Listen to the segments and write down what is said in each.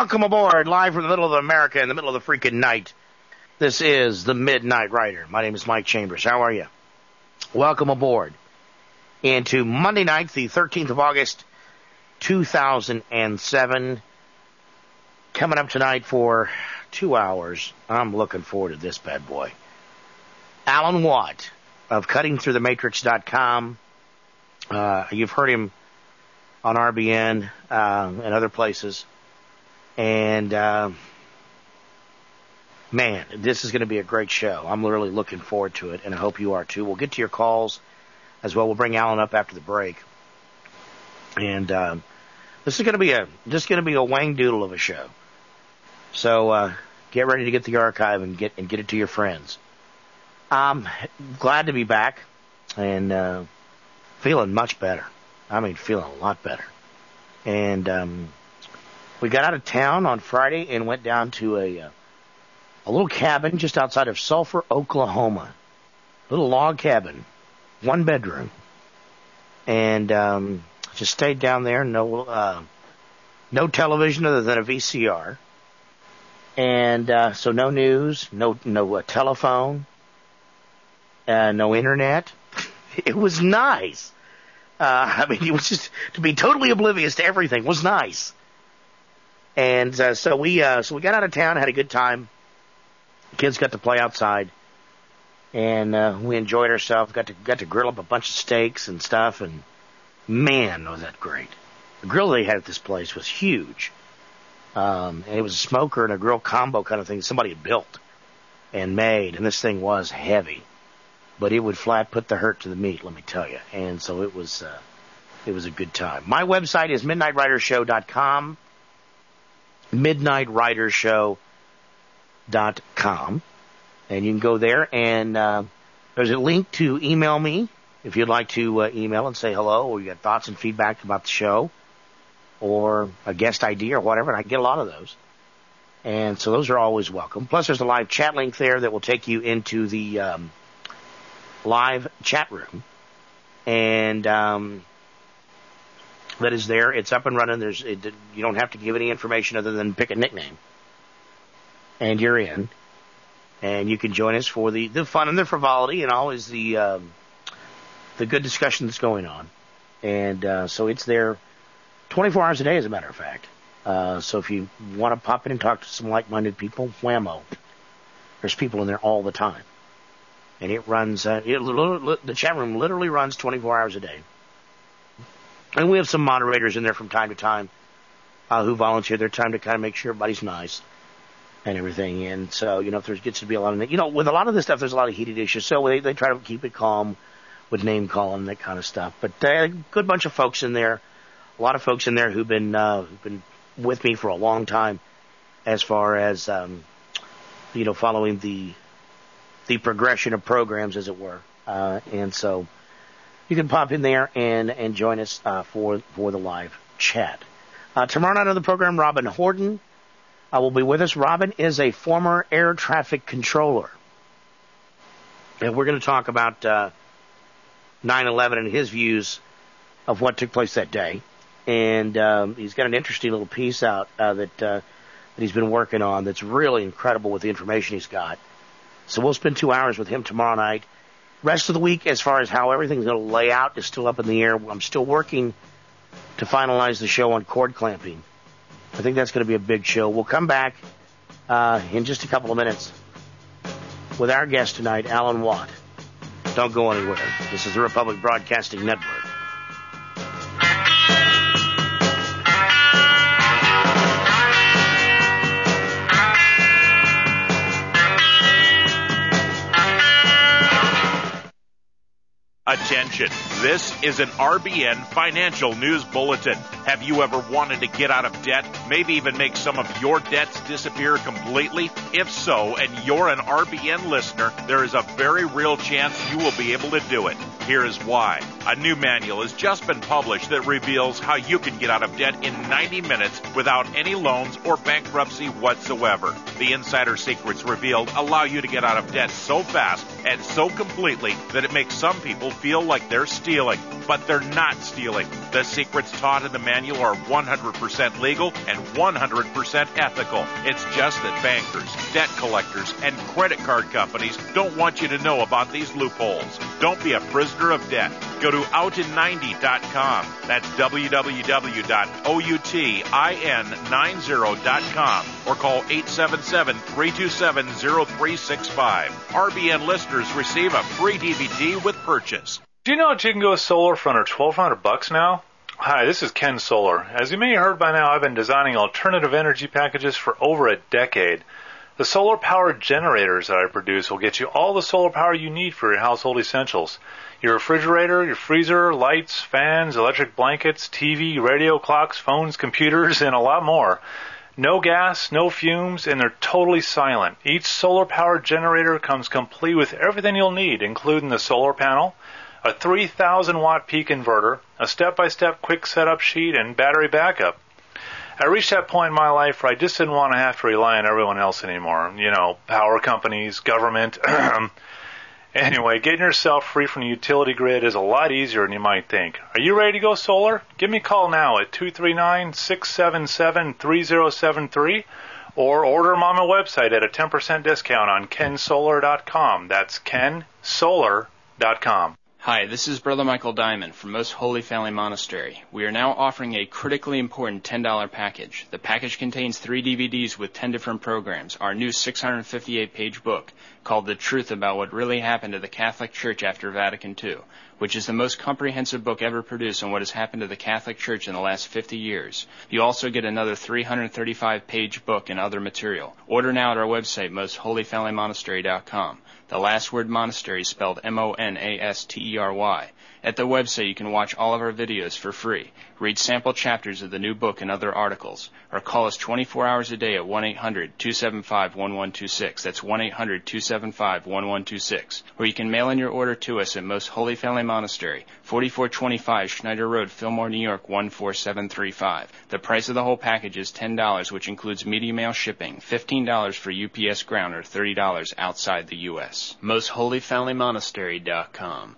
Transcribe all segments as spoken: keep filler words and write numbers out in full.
Welcome aboard, live from the middle of America in the middle of the freaking night. This is the Midnight Rider. My name is Mike Chambers. How are you? Welcome aboard into Monday night, the thirteenth of August, two thousand seven. Coming up tonight for two hours. I'm looking forward to this bad boy. Alan Watt of cutting through the matrix dot com. Uh, you've heard him on R B N uh, and other places. And, uh, man, this is going to be a great show. I'm really looking forward to it, and I hope you are too. We'll get to your calls as well. We'll bring Alan up after the break. And um, this is going to be a just going to be a wang doodle of a show. So uh, get ready to get the archive and get and get it to your friends. I'm glad to be back and uh, feeling much better. I mean, feeling a lot better. And um, we got out of town on Friday and went down to a uh, a little cabin just outside of Sulphur, Oklahoma. Little log cabin, one bedroom, and um, just stayed down there. No, uh, no television other than a V C R, and uh, so no news, no no uh, telephone, uh, no internet. It was nice. Uh, I mean, it was just to be totally oblivious to everything was nice. And uh, so we uh, so we got out of town, had a good time. Kids got to play outside, and uh, we enjoyed ourselves. Got to got to grill up a bunch of steaks and stuff, and man, was that great! The grill they had at this place was huge, um, and it was a smoker and a grill combo kind of thing somebody had built and made, and this thing was heavy, but it would flat put the hurt to the meat, let me tell you. And so it was uh, it was a good time. My website is midnight rider show dot com. midnight rider show dot com, and you can go there, and uh, there's a link to email me if you'd like to uh, email and say hello, or you got thoughts and feedback about the show, or a guest idea or whatever, and I get a lot of those. And so those are always welcome. Plus there's a live chat link there that will take you into the um, live chat room, and um, that is there. It's up and running. There's it, you don't have to give any information other than pick a nickname, and you're in. And you can join us for the, the fun and the frivolity and always the um, the good discussion that's going on. And uh, so it's there twenty-four hours a day, as a matter of fact. Uh, so if you want to pop in and talk to some like-minded people, whammo. There's people in there all the time. And it runs, uh, it, the chat room literally runs twenty-four hours a day. And we have some moderators in there from time to time uh, who volunteer their time to kind of make sure everybody's nice and everything. And so, you know, if there gets to be a lot of, you know, with a lot of this stuff, there's a lot of heated issues. So they, they try to keep it calm with name calling and that kind of stuff. But uh, a good bunch of folks in there, a lot of folks in there who've been uh, who've been with me for a long time as far as, um, you know, following the the progression of programs, as it were. Uh, and so you can pop in there and, and join us uh, for for the live chat. Uh, tomorrow night on the program, Robin Horton uh, will be with us. Robin is a former air traffic controller. And we're going to talk about uh, nine eleven and his views of what took place that day. And um, he's got an interesting little piece out uh, that, uh, that he's been working on that's really incredible with the information he's got. So we'll spend two hours with him tomorrow night. Rest of the week, as far as how everything's going to lay out, is still up in the air. I'm still working to finalize the show on cord clamping. I think that's going to be a big show. We'll come back uh, in just a couple of minutes with our guest tonight, Alan Watt. Don't go anywhere. This is the Republic Broadcasting Network. Attention, this is an R B N financial news bulletin. Have you ever wanted to get out of debt, maybe even make some of your debts disappear completely? If so, and you're an R B N listener, there is a very real chance you will be able to do it. Here is why. A new manual has just been published that reveals how you can get out of debt in ninety minutes without any loans or bankruptcy whatsoever. The insider secrets revealed allow you to get out of debt so fast and so completely that it makes some people feel like they're stealing. But they're not stealing. The secrets taught in the manual are one hundred percent legal and one hundred percent ethical. It's just that bankers, debt collectors, and credit card companies don't want you to know about these loopholes. Don't be a prisoner of debt. Go to out in ninety dot com. That's w w w dot outin ninety dot com or call eight seven seven, three two seven, zero three six five. R B N listeners receive a free D V D with purchase. Do you know that you can go solar for under twelve hundred bucks now? Hi, this is Ken Solar. As you may have heard by now, I've been designing alternative energy packages for over a decade. The solar-powered generators that I produce will get you all the solar power you need for your household essentials. Your refrigerator, your freezer, lights, fans, electric blankets, T V, radio, clocks, phones, computers, and a lot more. No gas, no fumes, and they're totally silent. Each solar-powered generator comes complete with everything you'll need, including the solar panel, a three thousand watt peak inverter, a step-by-step quick setup sheet, and battery backup. I reached that point in my life where I just didn't want to have to rely on everyone else anymore. You know, power companies, government. Anyway, getting yourself free from the utility grid is a lot easier than you might think. Are you ready to go solar? Give me a call now at two three nine, six seven seven, three zero seven three or order them on my website at a ten percent discount on ken solar dot com. That's ken solar dot com. Hi, this is Brother Michael Diamond from Most Holy Family Monastery. We are now offering a critically important ten dollar package. The package contains three D V Ds with ten different programs, our new six hundred fifty-eight page book called The Truth About What Really Happened to the Catholic Church After Vatican two, which is the most comprehensive book ever produced on what has happened to the Catholic Church in the last fifty years. You also get another three hundred thirty-five page book and other material. Order now at our website, most holy family monastery dot com. The last word monastery is spelled M O N A S T E R Y. At the website, you can watch all of our videos for free, read sample chapters of the new book and other articles, or call us twenty-four hours a day at one eight hundred, two seven five, one one two six. That's one eight hundred, two seven five, one one two six. Or you can mail in your order to us at Most Holy Family Monastery, forty-four twenty-five Schneider Road, Fillmore, New York, one four seven three five. The price of the whole package is ten dollars, which includes media mail shipping, fifteen dollars for U P S ground, or thirty dollars outside the U S most holy family monastery dot com.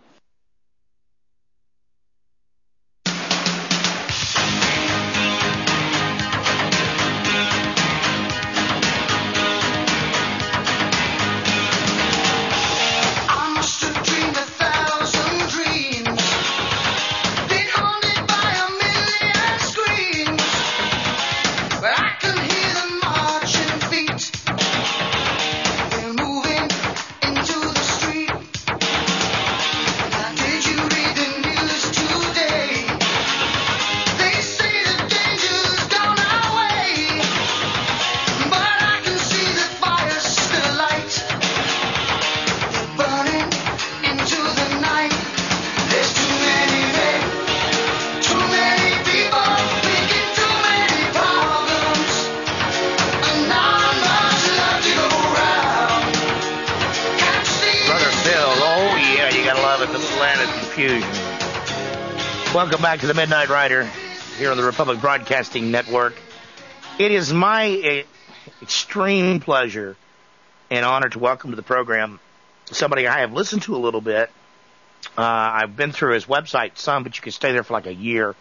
Welcome back to the Midnight Rider here on the Republic Broadcasting Network. It is my uh, extreme pleasure and honor to welcome to the program somebody I have listened to a little bit. Uh, I've been through his website some, but you can stay there for like a year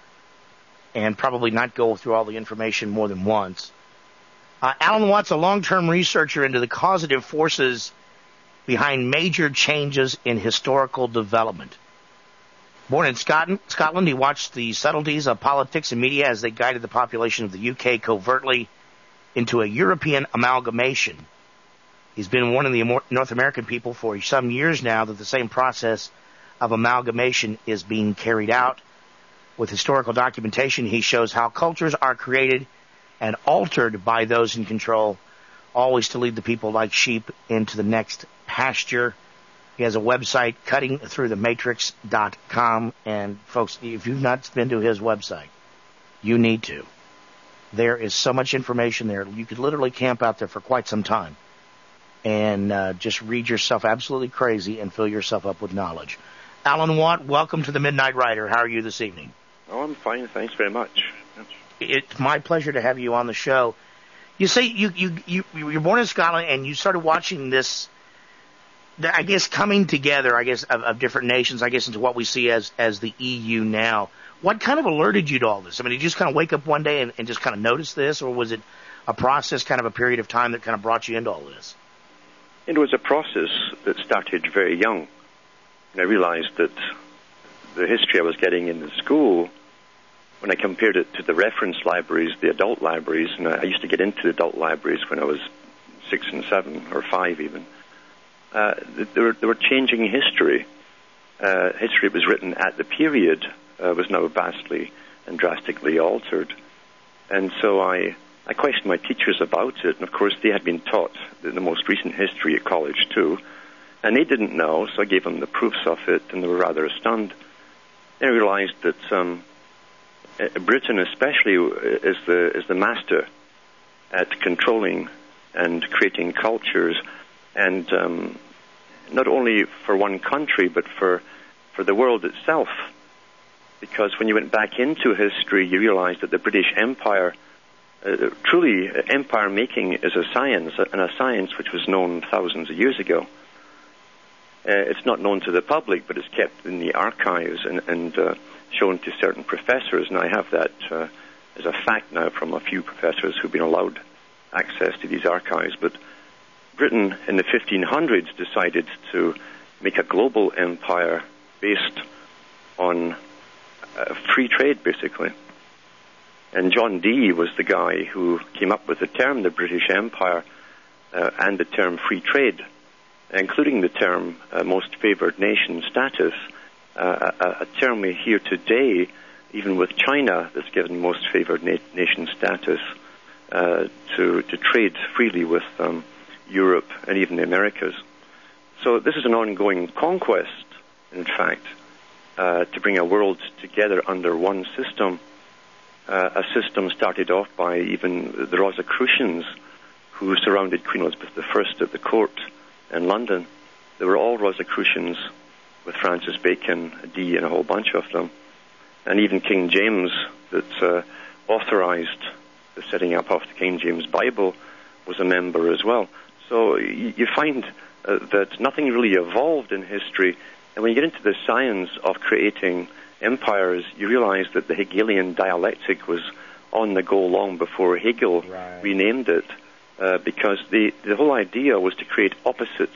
and probably not go through all the information more than once. Uh, Alan Watts, a long-term researcher into the causative forces behind major changes in historical development. Born in Scotland, Scotland, he watched the subtleties of politics and media as they guided the population of the U K covertly into a European amalgamation. He's been warning the North American people for some years now that the same process of amalgamation is being carried out. With historical documentation, he shows how cultures are created and altered by those in control, always to lead the people like sheep into the next pasture. He has a website, cutting through the matrix dot com, and folks, if you've not been to his website, you need to. There is so much information there. You could literally camp out there for quite some time and uh, just read yourself absolutely crazy and fill yourself up with knowledge. Alan Watt, welcome to the Midnight Rider. How are you this evening? Oh, I'm fine. Thanks very much. It's my pleasure to have you on the show. You say you, you, you, you were born in Scotland and you started watching this, I guess, coming together, I guess, of, of different nations, I guess, into what we see as, as the E U now. What kind of alerted you to all this? I mean, did you just kind of wake up one day and, and just kind of notice this, or was it a process, kind of a period of time that kind of brought you into all this? It was a process that started very young. And I realized that the history I was getting in the school, when I compared it to the reference libraries, the adult libraries, and I used to get into the adult libraries when I was six and seven, or five even, uh, they, were, they were changing history. Uh, history that was written at the period uh, was now vastly and drastically altered. And so I, I questioned my teachers about it, and of course they had been taught the, the most recent history at college too. And they didn't know, so I gave them the proofs of it, and they were rather stunned. Then I realized that um, Britain especially is the is the master at controlling and creating cultures, and um, not only for one country, but for, for the world itself. Because when you went back into history, you realized that the British Empire, uh, truly empire-making is a science, and a science which was known thousands of years ago. Uh, it's not known to the public, but it's kept in the archives and, and uh, shown to certain professors, and I have that uh, as a fact now from a few professors who've been allowed access to these archives. But Britain in the fifteen hundreds decided to make a global empire based on uh, free trade, basically. And John Dee was the guy who came up with the term the British Empire uh, and the term free trade, including the term uh, most favored nation status, uh, a, a term we hear today, even with China, that's given most favored na- nation status uh, to, to trade freely with um, Europe and even the Americas. So this is an ongoing conquest, in fact, uh, to bring a world together under one system, uh, a system started off by even the Rosicrucians who surrounded Queen Elizabeth the First at the court in London. They were all Rosicrucians, with Francis Bacon, Dee, and a whole bunch of them. And even King James, that uh, authorized the setting up of the King James Bible, was a member as well. So you, you find uh, that nothing really evolved in history. And when you get into the science of creating empires, you realize that the Hegelian dialectic was on the go long before Hegel right. renamed it. Uh, because the, the whole idea was to create opposites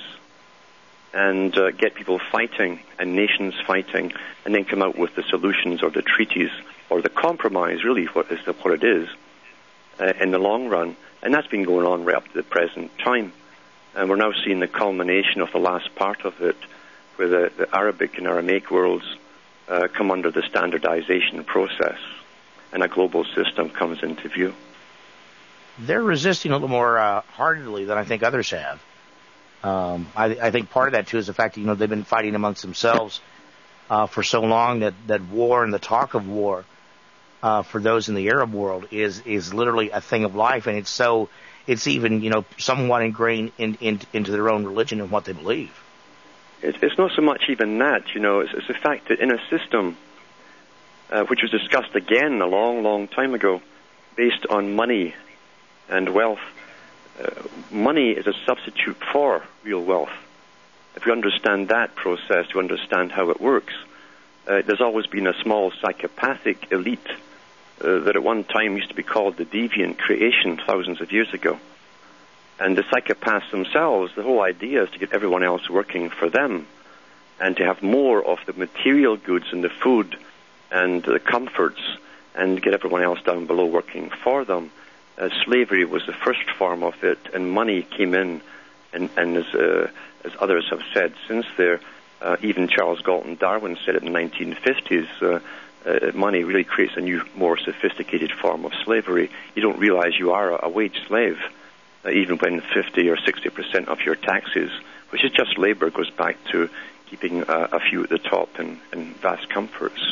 and uh, get people fighting and nations fighting, and then come out with the solutions or the treaties or the compromise, really, what is the, what it is uh, in the long run. And that's been going on right up to the present time. And we're now seeing the culmination of the last part of it, where the, the Arabic and Aramaic worlds uh, come under the standardization process, and a global system comes into view. They're resisting a little more uh, heartedly than I think others have. Um, I, I think part of that, too, is the fact that, you know, they've been fighting amongst themselves uh, for so long that, that war and the talk of war uh, for those in the Arab world is is literally a thing of life, and it's so it's even, you know, somewhat ingrained in, in, into their own religion and what they believe. It, it's not so much even that, you know, it's, it's the fact that in a system uh, which was discussed again a long, long time ago, based on money and wealth. Uh, money is a substitute for real wealth. If you understand that process, you understand how it works. Uh, there's always been a small psychopathic elite uh, that at one time used to be called the deviant creation thousands of years ago. And the psychopaths themselves, the whole idea is to get everyone else working for them and to have more of the material goods and the food and the comforts and get everyone else down below working for them. Uh, slavery was the first form of it, and money came in, and, and as, uh, as others have said since there, uh, even Charles Galton Darwin said it in the nineteen fifties, uh, uh, money really creates a new, more sophisticated form of slavery. You don't realize you are a, a wage slave, uh, even when fifty or sixty percent of your taxes, which is just labor, goes back to keeping uh, a few at the top and, and vast comforts.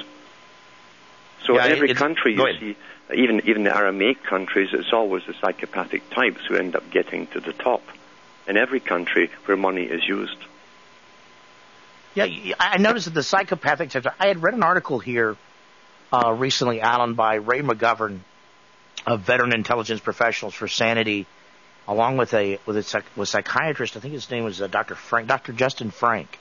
So yeah, in every it, country you see, even even the Aramaic countries, it's always the psychopathic types who end up getting to the top. In every country where money is used. Yeah, I noticed that the psychopathic types. I had read an article here uh, recently, Alan, by Ray McGovern of Veteran Intelligence Professionals for Sanity, along with a with a psych, with psychiatrist. I think his name was uh, Doctor Frank, Doctor Justin Frank,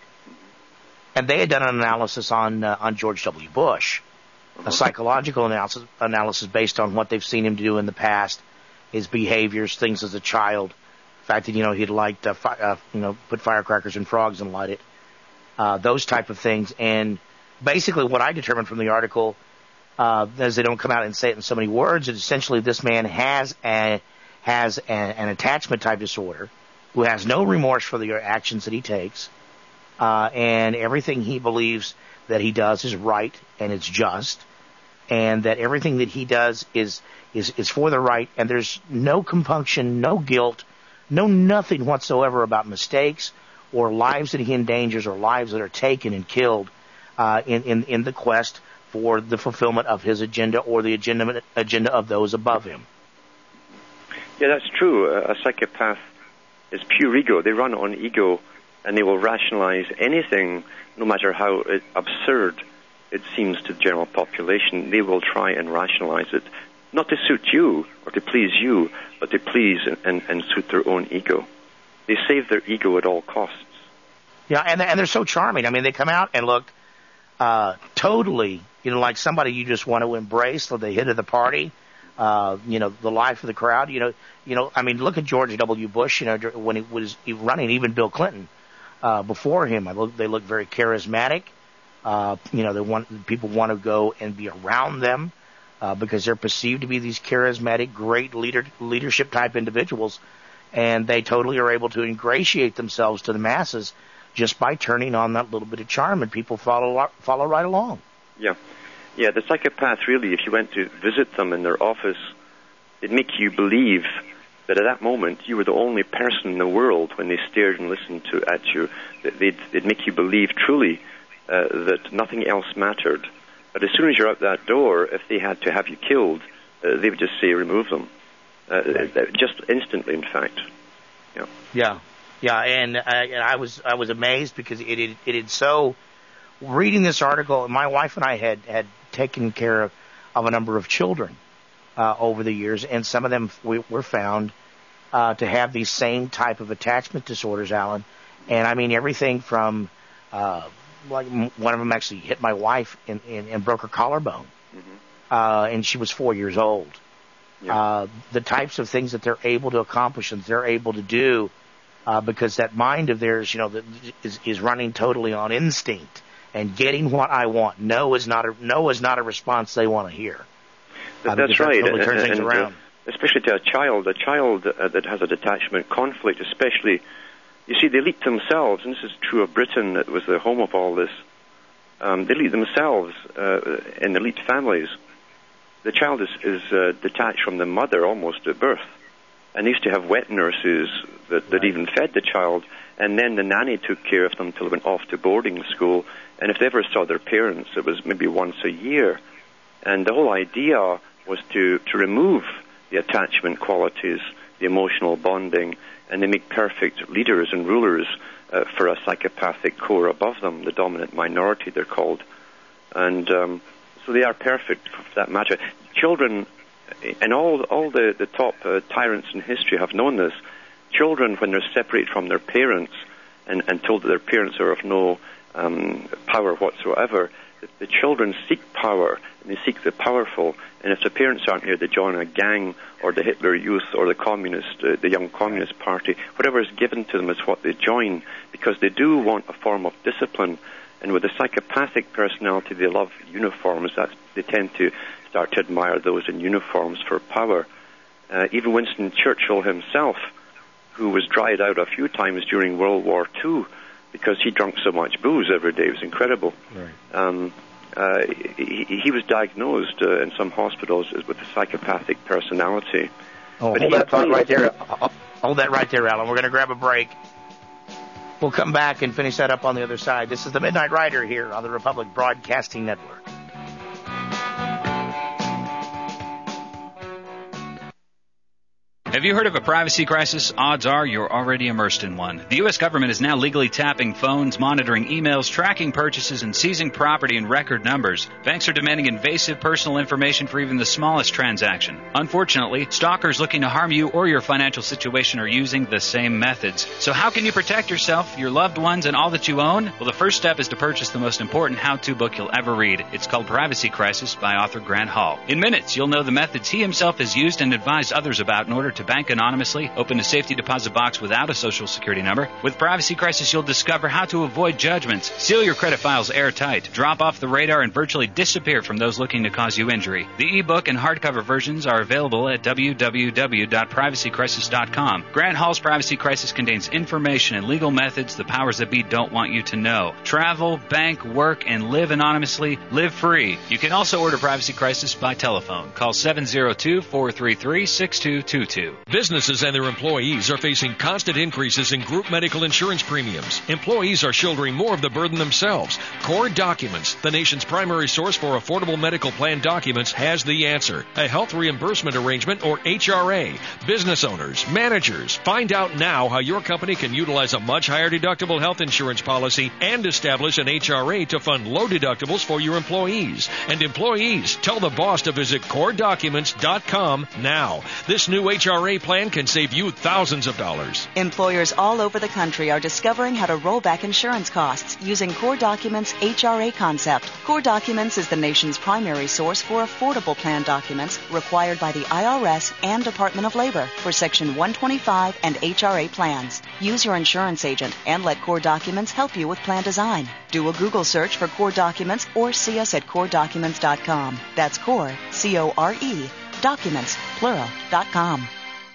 and they had done an analysis on uh, on George W. Bush, a psychological analysis analysis based on what they've seen him do in the past, his behaviors, things as a child, the fact that you know he'd liked uh, fi- uh, you know put firecrackers in frogs and light it. Uh, those type of things. And basically what I determined from the article, uh, as they don't come out and say it in so many words, is essentially this man has a, has a, an attachment type disorder, who has no remorse for the actions that he takes, uh, and everything he believes that he does is right and it's just, and that everything that he does is, is, is for the right, and there's no compunction, no guilt, no nothing whatsoever about mistakes, or lives that he endangers, or lives that are taken and killed uh, in, in, in the quest for the fulfillment of his agenda or the agenda, agenda of those above him. Yeah, that's true. A psychopath is pure ego. They run on ego, and they will rationalize anything, no matter how absurd it seems to the general population. They will try and rationalize it, not to suit you or to please you, but to please and, and, and suit their own ego. They save their ego at all costs. Yeah, and and they're so charming. I mean, they come out and look uh, totally, you know, like somebody you just want to embrace, or the hit of the party, uh, you know, the life of the crowd. You know, you know. I mean, look at George W. Bush. You know, when he was running, even Bill Clinton uh, before him. I look, they look very charismatic. Uh, you know, they want people want to go and be around them uh, because they're perceived to be these charismatic, great leader leadership type individuals. And they totally are able to ingratiate themselves to the masses just by turning on that little bit of charm, and people follow follow right along. Yeah. Yeah, the psychopath, really, if you went to visit them in their office, it'd make you believe that at that moment you were the only person in the world when they stared and listened to at you. They'd, they'd make you believe truly uh, that nothing else mattered. But as soon as you're out that door, if they had to have you killed, uh, they would just say, remove them. Uh, right. Just instantly, in fact. Yeah. Yeah, yeah, and I, and I was I was amazed because it it, it had so. Reading this article, my wife and I had had taken care of, of a number of children uh, over the years, and some of them we, were found uh, to have these same type of attachment disorders, Alan. And I mean everything from uh, like one of them actually hit my wife and, and, and broke her collarbone, mm-hmm. uh, and she was four years old. Yeah. Uh, the types of things that they're able to accomplish and they're able to do, uh, because that mind of theirs, you know, that is, is running totally on instinct and getting what I want. No is not a no is not a response they want to hear. Uh, That's right. That totally turns and, things and, around. Uh, especially to a child, a child uh, that has a detachment conflict, especially. You see, they lead themselves, and this is true of Britain, that was the home of all this. Um, they lead themselves uh, in elite families. The child is, is uh, detached from the mother almost at birth. And they used to have wet nurses that, that right. even fed the child, and then the nanny took care of them until they went off to boarding school. And if they ever saw their parents, it was maybe once a year. And the whole idea was to, to remove the attachment qualities, the emotional bonding, and they make perfect leaders and rulers uh, for a psychopathic core above them, the dominant minority they're called. And um, so they are perfect for that matter. Children, and all all the, the top uh, tyrants in history have known this, children, when they're separated from their parents and, and told that their parents are of no um, power whatsoever, the, the children seek power, and they seek the powerful. And if the parents aren't here, they join a gang or the Hitler Youth or the communist, uh, the Young Communist Party. Whatever is given to them is what they join, because they do want a form of discipline. And with a psychopathic personality, they love uniforms. That's, they tend to start to admire those in uniforms for power. Uh, even Winston Churchill himself, who was dried out a few times during World War Two because he drank so much booze every day. It was incredible. Right. Um, uh, he, he was diagnosed uh, in some hospitals with a psychopathic personality. Oh, hold that thought right there. Hold that right there, Alan. We're going to grab a break. We'll come back and finish that up on the other side. This is the Midnight Rider here on the Republic Broadcasting Network. Have you heard of a privacy crisis? Odds are you're already immersed in one. The U S government is now legally tapping phones, monitoring emails, tracking purchases, and seizing property in record numbers. Banks are demanding invasive personal information for even the smallest transaction. Unfortunately, stalkers looking to harm you or your financial situation are using the same methods. So how can you protect yourself, your loved ones, and all that you own? Well, the first step is to purchase the most important how-to book you'll ever read. It's called Privacy Crisis by author Grant Hall. In minutes, you'll know the methods he himself has used and advised others about in order to bank anonymously, open a safety deposit box without a social security number. With Privacy Crisis, you'll discover how to avoid judgments, seal your credit files airtight, drop off the radar, and virtually disappear from those looking to cause you injury. The ebook and hardcover versions are available at w w w dot privacy crisis dot com. Grant Hall's Privacy Crisis contains information and legal methods the powers that be don't want you to know. Travel, bank, work, and live anonymously. Live free. You can also order Privacy Crisis by telephone. Call seven zero two, four three three, six two two two. Businesses and their employees are facing constant increases in group medical insurance premiums. Employees are shouldering more of the burden themselves. Core Documents, the nation's primary source for affordable medical plan documents, has the answer. A health reimbursement arrangement, or H R A. Business owners, managers, find out now how your company can utilize a much higher deductible health insurance policy and establish an H R A to fund low deductibles for your employees. And employees, tell the boss to visit core documents dot com now. This new H R A plan can save you thousands of dollars. Employers all over the country are discovering how to roll back insurance costs using Core Documents' H R A concept. Core Documents is the nation's primary source for affordable plan documents required by the I R S and Department of Labor for Section one twenty-five and H R A plans. Use your insurance agent and let Core Documents help you with plan design. Do a Google search for Core Documents or see us at core documents dot com. That's Core, C O R E, documents, plural, dot com.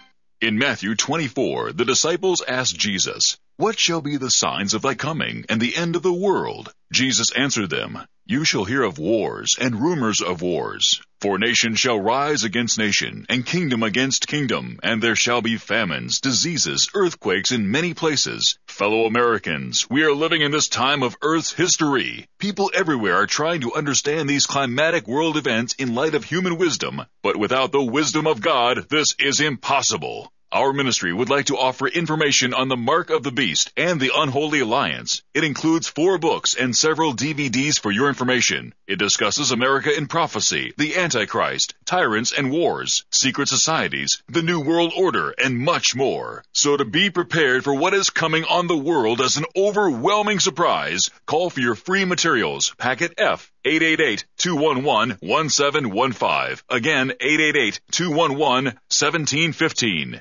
In Matthew twenty-four, the disciples asked Jesus, "What shall be the signs of thy coming and the end of the world?" Jesus answered them, "You shall hear of wars and rumors of wars. For nation shall rise against nation, and kingdom against kingdom, and there shall be famines, diseases, earthquakes in many places. Fellow Americans, we are living in this time of Earth's history. People everywhere are trying to understand these climatic world events in light of human wisdom, but without the wisdom of God, this is impossible. Our ministry would like to offer information on the Mark of the Beast and the Unholy Alliance. It includes four books and several D V Ds for your information. It discusses America in prophecy, the Antichrist, tyrants and wars, secret societies, the New World Order, and much more. So to be prepared for what is coming on the world as an overwhelming surprise, call for your free materials, packet F, eight eight eight, two one one, one seven one five. Again, eight eight eight, two one one, one seven one five.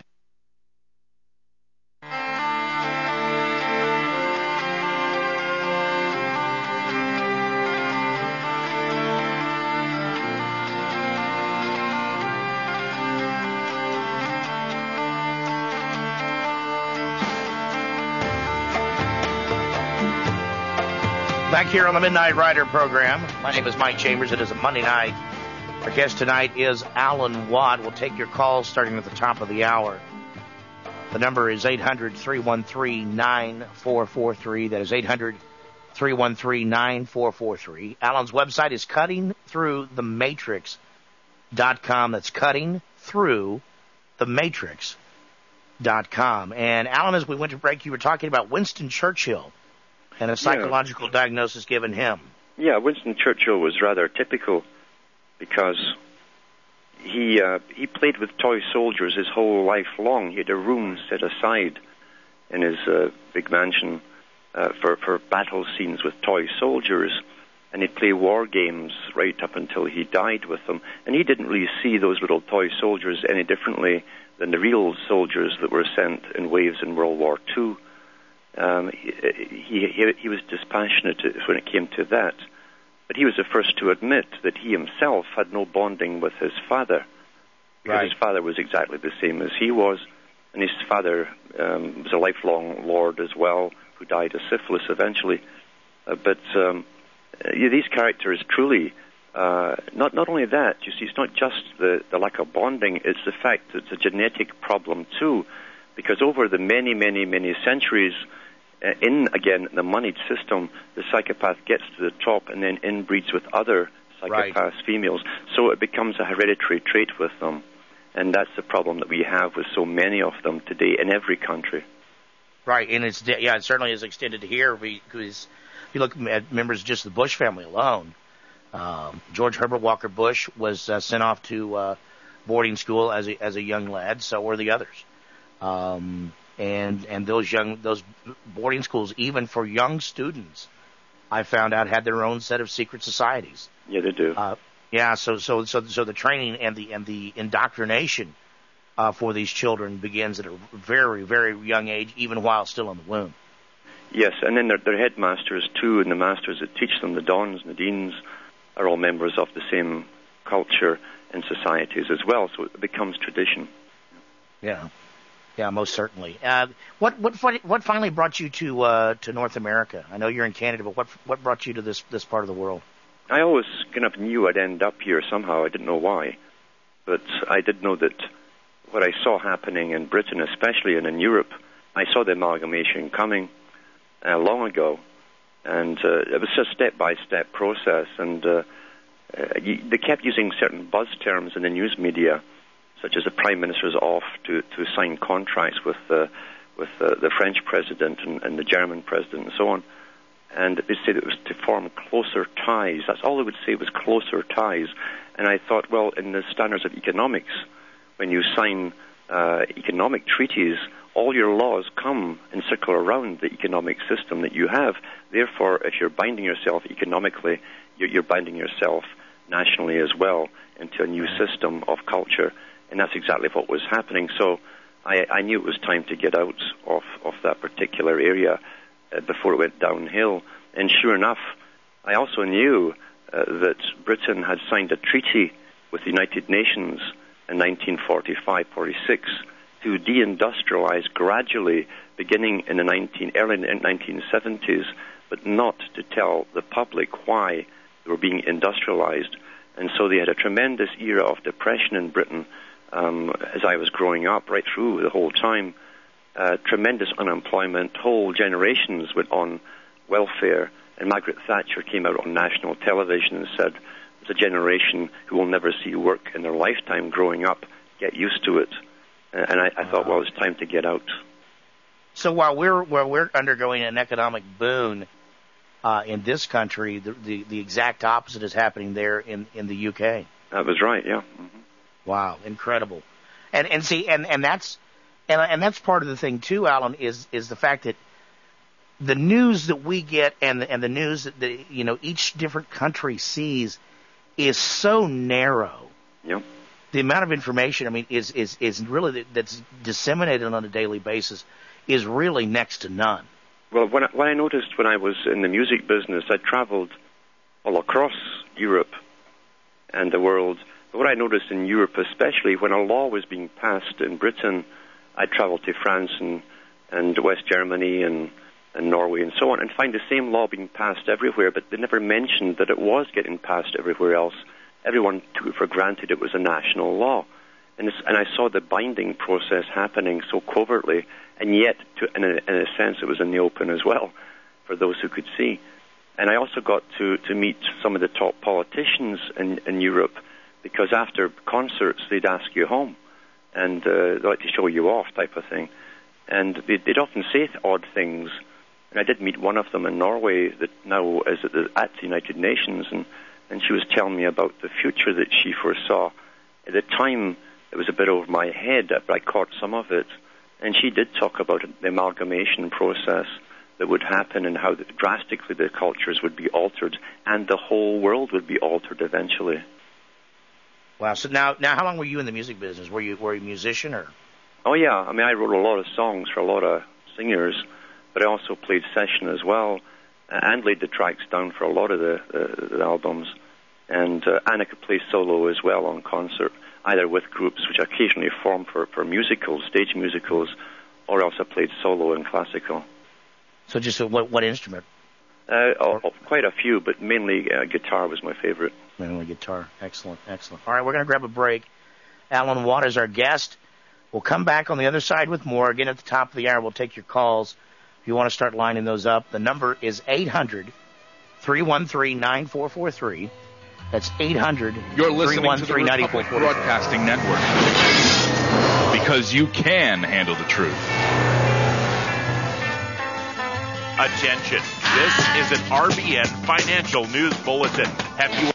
Back here on the Midnight Rider program. My name is Mike Chambers. It is a Monday night. Our guest tonight is Alan Watt. We'll take your calls starting at the top of the hour. The number is eight hundred, three one three, nine four four three. That is eight hundred, three one three, nine four four three. Alan's website is cutting through the matrix dot com. That's cutting through the matrix dot com. And Alan, as we went to break, you were talking about Winston Churchill and a psychological yeah. diagnosis given him. Yeah, Winston Churchill was rather typical because he uh, he played with toy soldiers his whole life long. He had a room set aside in his uh, big mansion uh, for, for battle scenes with toy soldiers, and he'd play war games right up until he died with them. And he didn't really see those little toy soldiers any differently than the real soldiers that were sent in waves in World War Two. Um, he, he, he was dispassionate when it came to that. But he was the first to admit that he himself had no bonding with his father. Because right. his father was exactly the same as he was. And his father um, was a lifelong lord as well, who died of syphilis eventually. Uh, but um, uh, these characters truly, uh, not, not only that, you see, it's not just the, the lack of bonding, it's the fact that it's a genetic problem too. Because over the many, many, many centuries, Uh, in, again, the moneyed system, the psychopath gets to the top and then inbreeds with other psychopath right. females. So it becomes a hereditary trait with them. And that's the problem that we have with so many of them today in every country. Right, and it's yeah, it certainly is extended here because if you look at members of just the Bush family alone, um, George Herbert Walker Bush was uh, sent off to uh, boarding school as a as a young lad. So were the others, um, and and those young those boarding schools, even for young students, I found out had their own set of secret societies. Yeah, they do. Uh, yeah, so so so so the training and the and the indoctrination uh, for these children begins at a very very young age, even while still in the womb. Yes, and then their, their headmasters too, and the masters that teach them, the dons and the deans, are all members of the same culture and societies as well. So it becomes tradition. Yeah, yeah, most certainly. Uh, what what what finally brought you to uh, to North America? I know you're in Canada, but what what brought you to this this part of the world? I always kind of knew I'd end up here somehow. I didn't know why, but I did know that what I saw happening in Britain, especially and in Europe, I saw the amalgamation coming uh, long ago, and uh, it was a step-by-step process. And uh, uh, you, they kept using certain buzz terms in the news media, such as the Prime Minister's off to, to sign contracts with uh, with uh, the French president and, and the German president and so on. And they said it was to form closer ties. That's all they would say was closer ties. And I thought, well, in the standards of economics, when you sign uh, economic treaties, all your laws come and circle around the economic system that you have. Therefore, if you're binding yourself economically, you're, you're binding yourself nationally as well into a new system of culture. And that's exactly what was happening. So I, I knew it was time to get out of, of that particular area uh, before it went downhill. And sure enough, I also knew uh, that Britain had signed a treaty with the United Nations in nineteen forty-five forty-six to deindustrialize gradually, beginning in the nineteen, early nineteen seventies, but not to tell the public why they were being industrialized. And so they had a tremendous era of depression in Britain um, as I was growing up, right through the whole time. Uh, tremendous unemployment. Whole generations went on welfare. And Margaret Thatcher came out on national television and said, "It's a generation who will never see work in their lifetime growing up. Get used to it." And I, I thought, well, it's time to get out. So while we're while we're undergoing an economic boon uh, in this country, the, the the exact opposite is happening there in, in the U K. That was right, yeah. Mm-hmm. Wow, incredible. And and see, and, and that's and and that's part of the thing too, Alan, is is the fact that the news that we get and the, and the news that the, you know each different country sees is so narrow. Yep. The amount of information, I mean, is is is really that's disseminated on a daily basis is really next to none. Well, when I, what I noticed when I was in the music business, I traveled all across Europe and the world. But what I noticed in Europe, especially when a law was being passed in Britain, I traveled to France and and West Germany and and Norway and so on, and find the same law being passed everywhere, but they never mentioned that it was getting passed everywhere else. Everyone took it for granted it was a national law. And, and I saw the binding process happening so covertly, and yet, to, in, a, in a sense, it was in the open as well for those who could see. And I also got to, to meet some of the top politicians in, in Europe, because after concerts, they'd ask you home, and uh, they'd like to show you off type of thing. And they'd, they'd often say odd things. And I did meet one of them in Norway that now is at the, at the United Nations, and and she was telling me about the future that she foresaw. At the time, it was a bit over my head, but I caught some of it. And she did talk about the amalgamation process that would happen and how drastically the cultures would be altered and the whole world would be altered eventually. Wow. So now, now, how long were you in the music business? Were you were you a musician or? Oh, yeah. I mean, I wrote a lot of songs for a lot of singers, but I also played session as well, and laid the tracks down for a lot of the, the, the albums. And uh, and I could play solo as well on concert, either with groups, which occasionally form for, for musicals, stage musicals, or else I played solo in classical. So just uh, what, what instrument? Uh, oh, oh, quite a few, but mainly uh, guitar was my favorite. Mainly guitar. Excellent, excellent. All right, we're going to grab a break. Alan Watt is our guest. We'll come back on the other side with more. Again, at the top of the hour, we'll take your calls. If you want to start lining those up, the number is eight hundred, three one three, nine four four three. That's eight hundred, You're listening three one three, to the Republic Broadcasting Network. Because you can handle the truth. Attention. This is an R B N Financial News Bulletin. Have you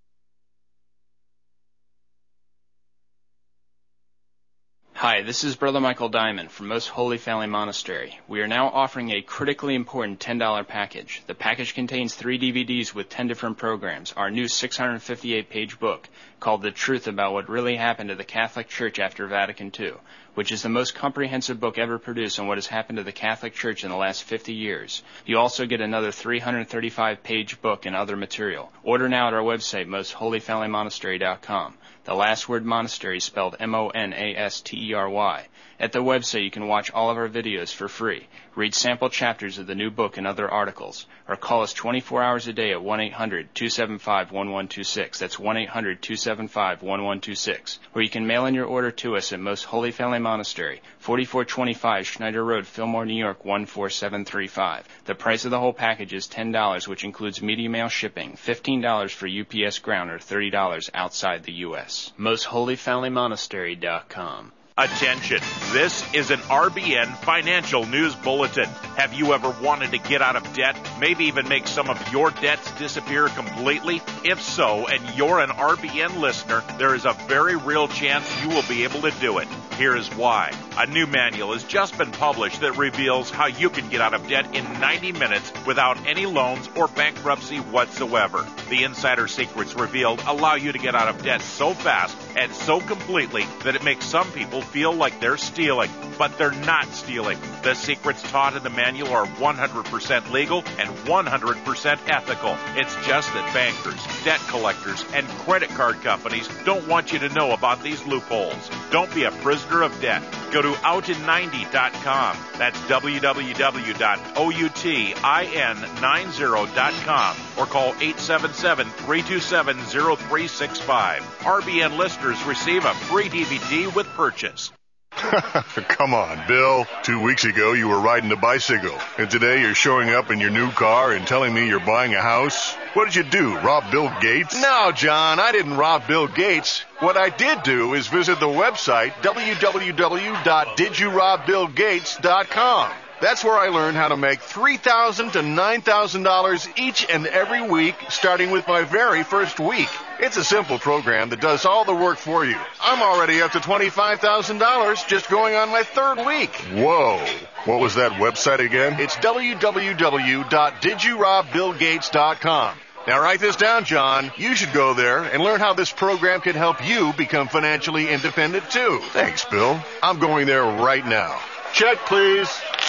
Hi, this is Brother Michael Diamond from Most Holy Family Monastery. We are now offering a critically important ten dollar package. The package contains three D V Ds with ten different programs, our new six hundred fifty-eight page book called The Truth About What Really Happened to the Catholic Church After Vatican Two, which is the most comprehensive book ever produced on what has happened to the Catholic Church in the last fifty years. You also get another three hundred thirty-five page book and other material. Order now at our website, most holy family monastery dot com. The last word monastery is spelled M O N A S T E R Y. At the website, you can watch all of our videos for free, read sample chapters of the new book and other articles, or call us twenty-four hours a day at one eight hundred two seven five one one two six. That's one eight hundred two seven five one one two six. Or you can mail in your order to us at Most Holy Family Monastery, forty-four twenty-five Schneider Road, Fillmore, New York, one four seven three five. The price of the whole package is ten dollars, which includes media mail shipping, fifteen dollars for U P S ground, or thirty dollars outside the U S most holy family monastery dot com. Attention. This is an R B N Financial News Bulletin. Have you ever wanted to get out of debt? Maybe even make some of your debts disappear completely? If so, and you're an R B N listener, there is a very real chance you will be able to do it. Here is why. A new manual has just been published that reveals how you can get out of debt in ninety minutes without any loans or bankruptcy whatsoever. The insider secrets revealed allow you to get out of debt so fast and so completely that it makes some people feel like they're stealing, but they're not stealing. The secrets taught in the manual are one hundred percent legal and one hundred percent ethical. It's just that bankers, debt collectors, and credit card companies don't want you to know about these loopholes. Don't be a prisoner of debt. Go to out in ninety dot com. That's w w w dot outin ninety dot com or call eight seven seven, three two seven, zero three six five. R B N listeners receive a free D V D with purchase. Come on, Bill. Two weeks ago you were riding a bicycle, and today you're showing up in your new car and telling me you're buying a house? What did you do, rob Bill Gates? No, John, I didn't rob Bill Gates. What I did do is visit the website w w w dot did you rob bill gates dot com. That's where I learned how to make three thousand dollars to nine thousand dollars each and every week, starting with my very first week. It's a simple program that does all the work for you. I'm already up to twenty-five thousand dollars just going on my third week. Whoa. What was that website again? It's w w w dot did you rob bill gates dot com. Now write this down, John. You should go there and learn how this program can help you become financially independent, too. Thanks, Bill. I'm going there right now. Check, please.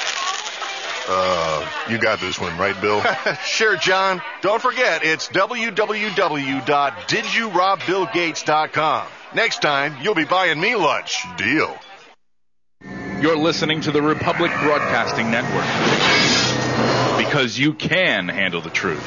Uh, you got this one, right, Bill? Sure, John. Don't forget, it's w w w dot did you rob bill gates dot com. Next time, you'll be buying me lunch. Deal. You're listening to the Republic Broadcasting Network. Because you can handle the truth.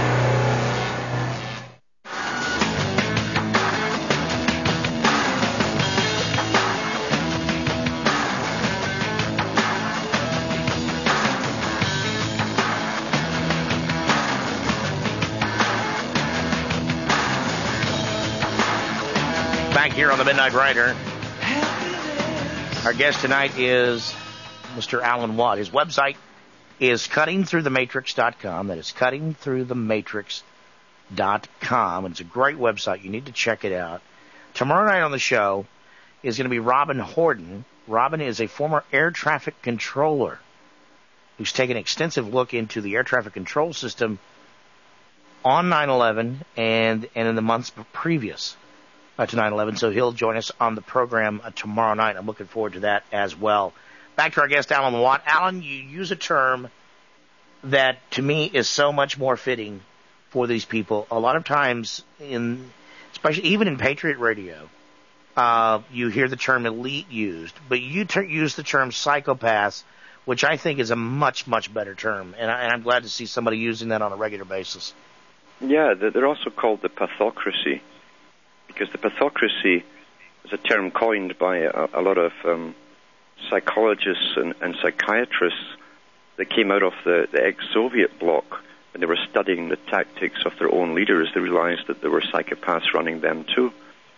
Back here on the Midnight Rider. Our guest tonight is Mister Alan Watt. His website is cutting through the matrix dot com. That is cutting through the matrix dot com. And it's a great website. You need to check it out. Tomorrow night on the show is going to be Robin Horden. Robin is a former air traffic controller who's taken an extensive look into the air traffic control system on nine eleven and, and in the months previous Uh, to nine eleven, so he'll join us on the program uh, tomorrow night. I'm looking forward to that as well. Back to our guest, Alan Watt. Alan, you use a term that, to me, is so much more fitting for these people. A lot of times, in especially even in Patriot Radio, uh, you hear the term elite used, but you ter- use the term psychopaths, which I think is a much, much better term, and, I, and I'm glad to see somebody using that on a regular basis. Yeah, they're also called the pathocracy, because the pathocracy is a term coined by a, a lot of um, psychologists and, and psychiatrists that came out of the, the ex-Soviet bloc. When they were studying the tactics of their own leaders, they realized that there were psychopaths running them too.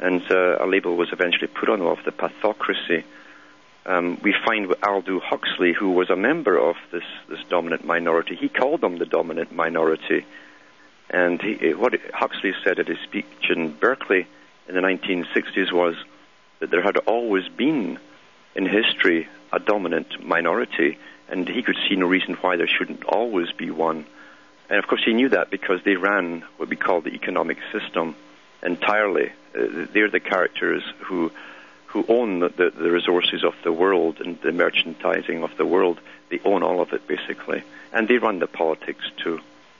and uh, a label was eventually put on of the pathocracy. Um, we find with Aldous Huxley, who was a member of this, this dominant minority, he called them the dominant minority. And he, what Huxley said at his speech in Berkeley in the nineteen sixties was that there had always been in history a dominant minority, and he could see no reason why there shouldn't always be one. And of course he knew that because they ran what we call the economic system entirely. Uh, they're the characters who who own the, the, the resources of the world and the merchandising of the world. They own all of it, basically. And they run the politics, too.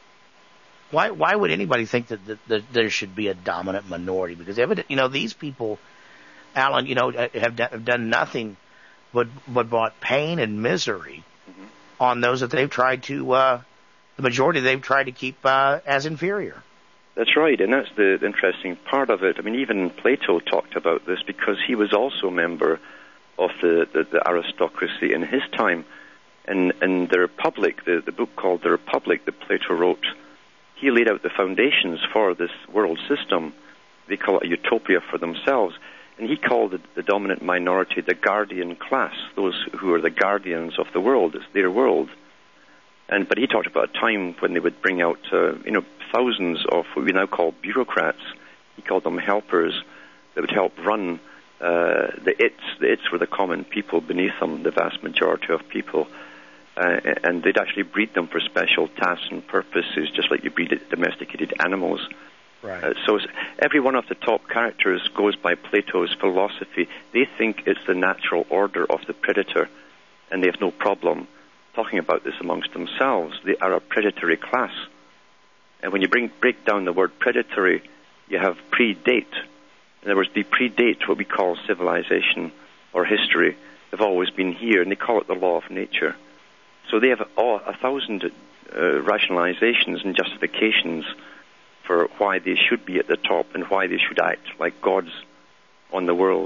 Why why would anybody think that, that, that there should be a dominant minority? Because, evident, you know, these people, Alan, you know, have, done, have done nothing but, but brought pain and misery mm-hmm. on those that they've tried to, uh, the majority they've tried to keep uh, as inferior. That's right, and that's the interesting part of it. I mean, even Plato talked about this because he was also a member of the, the, the aristocracy in his time. And, and the Republic, the, the book called The Republic that Plato wrote, he laid out the foundations for this world system. They call it a utopia for themselves. And he called the, the dominant minority the guardian class, those who are the guardians of the world. It's their world. And but he talked about a time when they would bring out, uh, you know, thousands of what we now call bureaucrats. He called them helpers that would help run uh, the its. The its were the common people beneath them, the vast majority of people. Uh, and they'd actually breed them for special tasks and purposes, just like you breed domesticated animals. Right. Uh, so every one of the top characters goes by Plato's philosophy. They think it's the natural order of the predator, and they have no problem talking about this amongst themselves. They are a predatory class. And when you bring, break down the word predatory, you have predate. In other words, they predate what we call civilization or history. They've always been here, and they call it the law of nature. So they have all, a thousand uh, rationalizations and justifications for why they should be at the top and why they should act like gods on the world.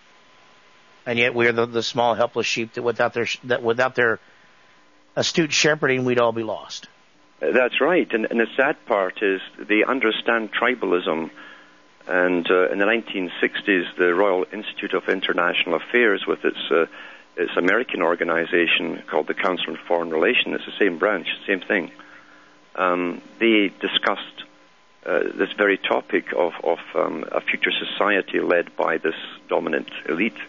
And yet we're the, the small, helpless sheep that without their that without their astute shepherding, we'd all be lost. That's right, and, and the sad part is they understand tribalism. And uh, in the nineteen sixties, the Royal Institute of International Affairs, with its uh, its American organization called the Council on Foreign Relations, it's the same branch, same thing. Um, they discussed uh, this very topic of, of um, a future society led by this dominant elite,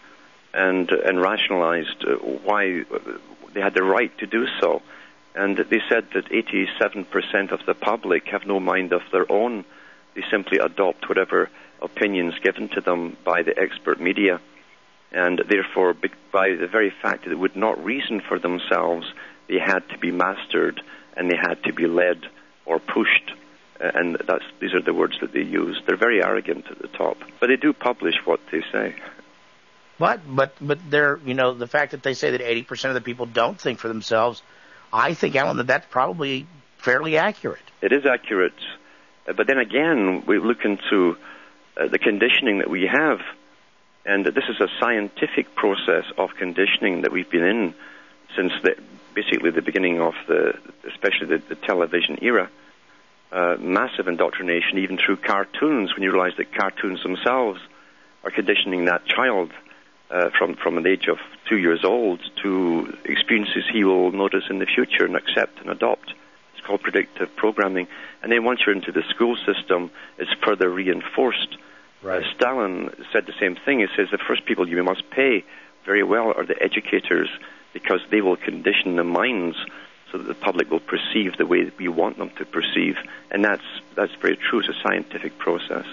and and rationalized uh, why they had the right to do so. And they said that eighty-seven percent of the public have no mind of their own. They simply adopt whatever opinions given to them by the expert media. And therefore, by the very fact that they would not reason for themselves, they had to be mastered and they had to be led or pushed. And that's, these are the words that they use. They're very arrogant at the top. But they do publish what they say. But, but, but they're, you know, the fact that they say that eighty percent of the people don't think for themselves, I think, Alan, that that's probably fairly accurate. It is accurate. Uh, but then again, we look into uh, the conditioning that we have, and this is a scientific process of conditioning that we've been in since the, basically the beginning of the, especially the, the television era. Uh, massive indoctrination, even through cartoons, when you realize that cartoons themselves are conditioning that child uh, from, from an age of two years old to experiences he will notice in the future and accept and adopt. It's called predictive programming. And then once you're into the school system, it's further reinforced. Right. Uh, Stalin said the same thing. He says the first people you must pay very well are the educators, because they will condition the minds so that the public will perceive the way that we want them to perceive. And that's that's very true. It's a scientific process.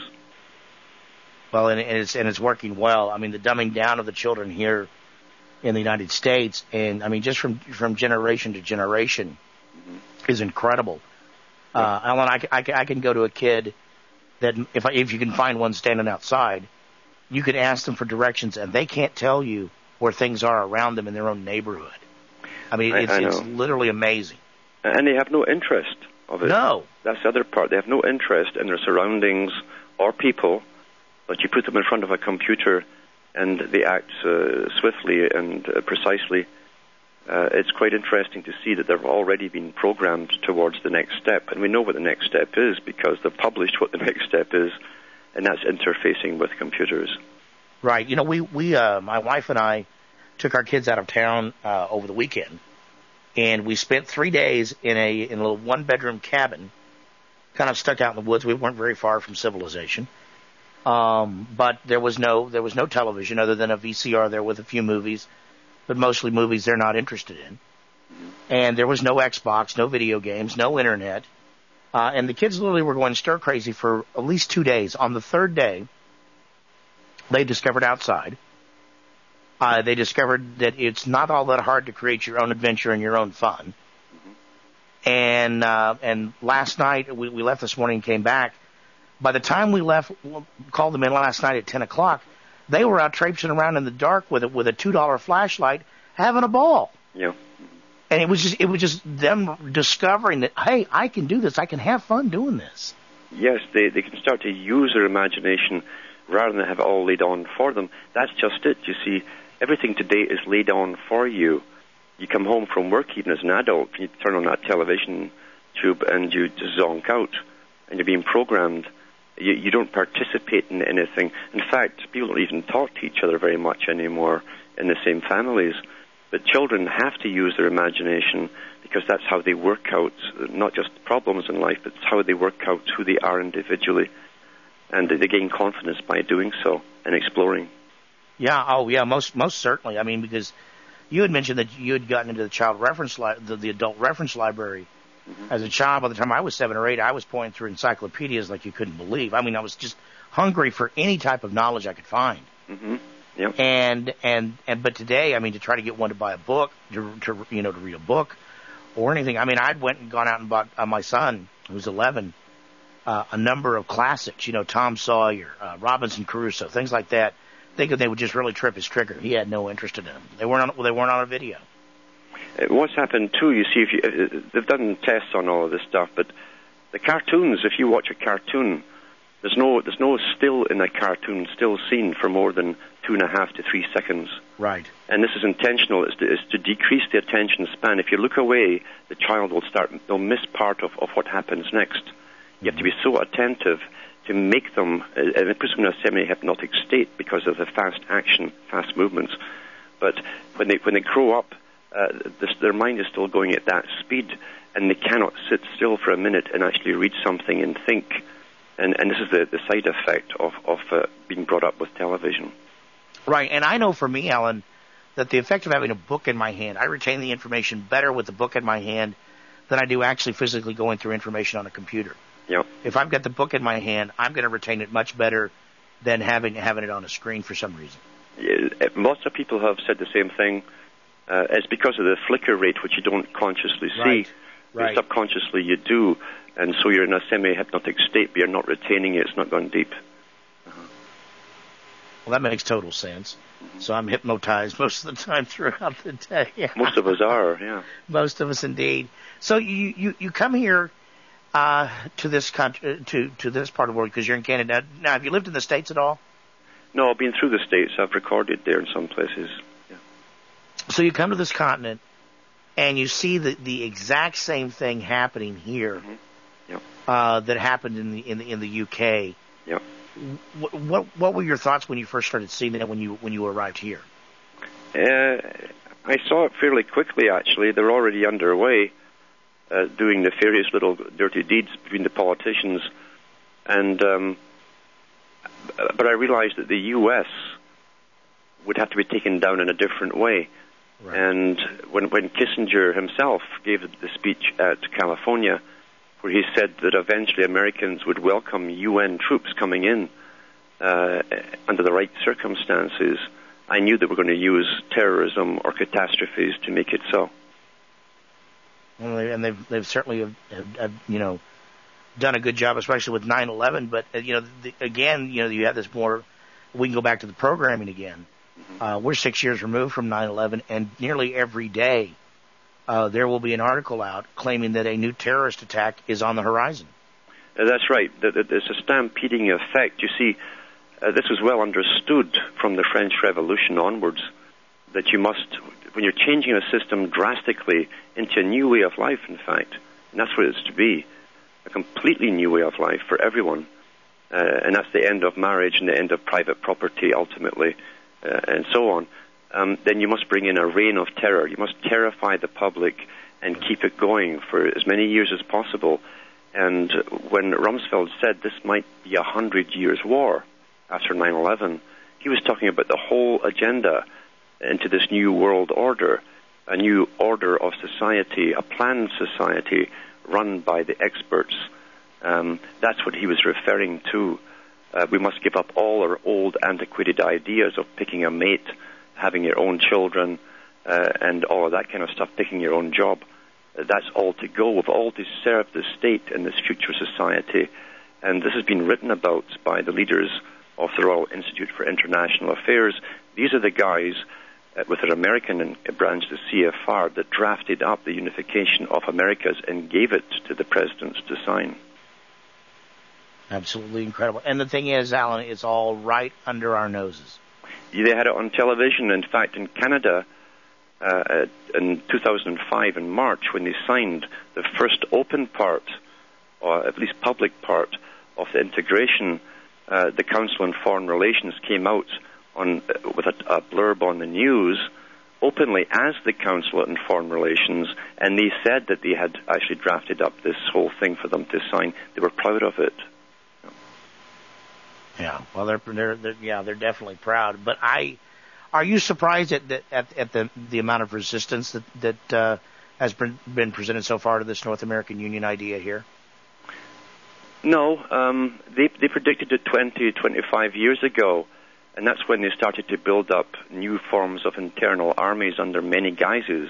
Well, and it's and it's working well. I mean, the dumbing down of the children here in the United States, and I mean, just from from generation to generation, mm-hmm. is incredible. Yeah. Uh, Alan, I, I, I can go to a kid that if I, if you can find one standing outside, you can ask them for directions, and they can't tell you where things are around them in their own neighborhood. I mean, it's, I it's literally amazing. And they have no interest of it. No. That's the other part. They have no interest in their surroundings or people, but you put them in front of a computer and they act uh, swiftly and uh, precisely. Uh, it's quite interesting to see that they've already been programmed towards the next step. And we know what the next step is because they've published what the next step is. and that's interfacing with computers. Right. You know, we, we uh, my wife and I took our kids out of town uh, over the weekend, and we spent three days in a in a little one-bedroom cabin, kind of stuck out in the woods. We weren't very far from civilization, um, but there was no there was no television other than a V C R there with a few movies, but mostly movies they're not interested in. And there was no Xbox, no video games, no internet, uh, and the kids literally were going stir crazy for at least two days. On the third day, they discovered outside. Uh, they discovered that it's not all that hard to create your own adventure and your own fun. Mm-hmm. And uh, and last night, we, we left this morning and came back. By the time we left, called them in last night at ten o'clock, they were out traipsing around in the dark with a, with a two dollar flashlight having a ball. Yeah. And it was just it was just them discovering that, hey, I can do this. I can have fun doing this. Yes, they, they can start to use their imagination rather than have it all laid on for them. That's just it. You see, everything today is laid on for you. You come home from work, even as an adult, you turn on that television tube and you just zonk out, and you're being programmed. You, you don't participate in anything. In fact, people don't even talk to each other very much anymore in the same families. But children have to use their imagination because that's how they work out not just problems in life, but it's how they work out who they are individually. And they gain confidence by doing so and exploring. Yeah, oh yeah, most most certainly. I mean, because you had mentioned that you had gotten into the child reference li- the, the adult reference library mm-hmm. as a child. By the time I was seven or eight, I was pouring through encyclopedias like you couldn't believe. I mean, I was just hungry for any type of knowledge I could find. Mm-hmm. Yep. And and and but today, I mean, to try to get one to buy a book, to, to you know, to read a book or anything. I mean, I'd went and gone out and bought uh, my son, who's eleven, uh, a number of classics. You know, Tom Sawyer, uh, Robinson Crusoe, things like that. Thinking they would just really trip his trigger. He had no interest in them. They weren't on, they weren't on a video. Uh, what's happened too? You see, if you, uh, they've done tests on all of this stuff, but the cartoons. If you watch a cartoon, there's no there's no still in a cartoon still scene for more than two and a half to three seconds. Right. And this is intentional. It's to, it's to decrease the attention span. If you look away, the child will start. They'll miss part of, of what happens next. You have to be so attentive to make them, uh, and it puts them in a semi-hypnotic state because of the fast action, fast movements. But when they when they grow up, uh, this, their mind is still going at that speed, and they cannot sit still for a minute and actually read something and think. And, and this is the, the side effect of, of uh, being brought up with television. Right, and I know for me, Alan, that the effect of having a book in my hand, I retain the information better with the book in my hand than I do actually physically going through information on a computer. Yep. If I've got the book in my hand, I'm going to retain it much better than having having it on a screen for some reason. Yeah, lots of people have said the same thing. Uh, it's because of the flicker rate, which you don't consciously see. Right. Right. Subconsciously you do, and so you're in a semi-hypnotic state, but you're not retaining it. It's not gone deep. Well, that makes total sense. So I'm hypnotized most of the time throughout the day. Yeah. Most of us are, yeah. Most of us, indeed. So you you, you come here uh, to this country, to to this part of the world because you're in Canada. Now, have you lived in the States at all? No, I've been through the States. I've recorded there in some places. Yeah. So you come to this continent, and you see the the exact same thing happening here mm-hmm. Yep. uh, that happened in the in the in the U K. Yep. What, what what were your thoughts when you first started seeing it when you when you arrived here? Uh, I saw it fairly quickly. Actually, they're already underway, uh, doing nefarious little dirty deeds between the politicians, and um, but I realized that the U S would have to be taken down in a different way. Right. And when when Kissinger himself gave the speech at California, where he said that eventually Americans would welcome U N troops coming in uh, under the right circumstances, I knew that we're going to use terrorism or catastrophes to make it so. Well, and they've they've certainly have, have, have, you know done a good job, especially with nine eleven. But uh, you know, the, again, you know, you have this more. We can go back to the programming again. Mm-hmm. Uh, we're six years removed from nine eleven, and nearly every day. Uh, there will be an article out claiming that a new terrorist attack is on the horizon. Uh, that's right. There's a stampeding effect. You see, uh, this was well understood from the French Revolution onwards, that you must, when you're changing a system drastically into a new way of life, in fact, and that's what it's to be, a completely new way of life for everyone, uh, and that's the end of marriage and the end of private property ultimately, uh, and so on, um, then you must bring in a reign of terror. You must terrify the public and keep it going for as many years as possible. And when Rumsfeld said this might be a hundred years war after nine eleven, he was talking about the whole agenda into this new world order, a new order of society, a planned society run by the experts. Um, that's what he was referring to. Uh, we must give up all our old, antiquated ideas of picking a mate, having your own children, uh, and all of that kind of stuff, picking your own job. Uh, that's all to go. We've all to serve the state in this future society. And this has been written about by the leaders of the Royal Institute for International Affairs. These are the guys uh, with their American branch, the C F R, that drafted up the unification of Americas and gave it to the presidents to sign. Absolutely incredible. And the thing is, Alan, it's all right under our noses. They had it on television. In fact, in Canada, uh, in two thousand five, in March, when they signed the first open part, or at least public part, of the integration, uh, the Council on Foreign Relations came out on uh, with a, a blurb on the news, openly as the Council on Foreign Relations, and they said that they had actually drafted up this whole thing for them to sign. They were proud of it. Yeah, well, they're, they're, they're yeah, they're definitely proud. But I, are you surprised at the, at, at the the amount of resistance that that uh, has been been presented so far to this North American Union idea here? No, um, they they predicted it twenty, twenty-five years ago, and that's when they started to build up new forms of internal armies under many guises,